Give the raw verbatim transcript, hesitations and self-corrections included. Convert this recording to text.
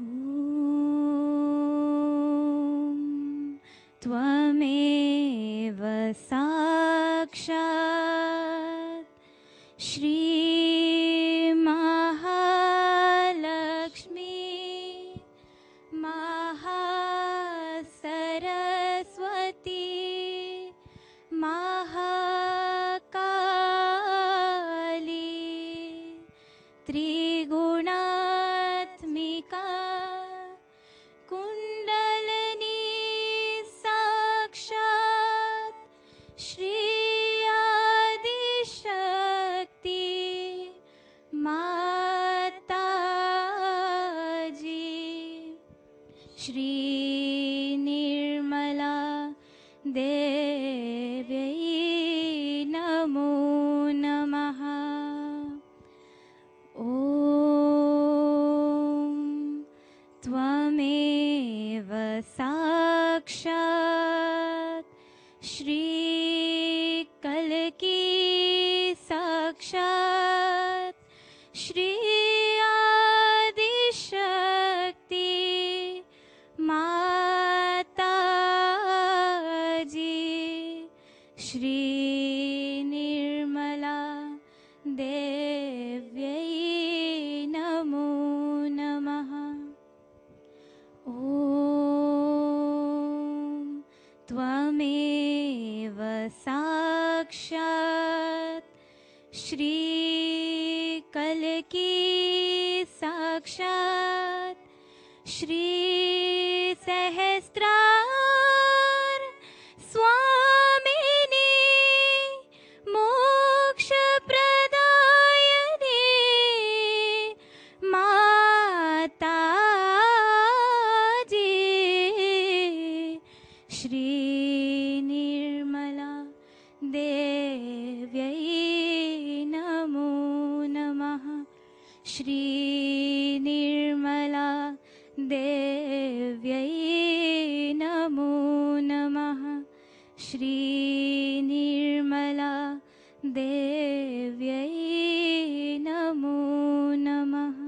त्वमेव साक्षात् श्रीमहालक्ष्मी महासरस्वती महाकाली त्रिगुणात्मिका कुण्डलिनी साक्षात् श्री आदिशक्ति माताजी श्री निर्मला देव्यै नमो नमः। ॐ त्वमेव साक्षात् श्रीकल्की साक्षात् श्री आदिशक्ति माताजी श्री निर्मला देव्यै नमो नमः। ॐ त्वमेव साक्षात् श्रीकल्की साक्षात् श्री सहस्रार स्वामिनी मोक्षप्रदायिनी माताजी श्री निर्मला देव्यै नमो नमः। श्री निर्मला देव्यै नमो नमः। श्री निर्मला देव्यै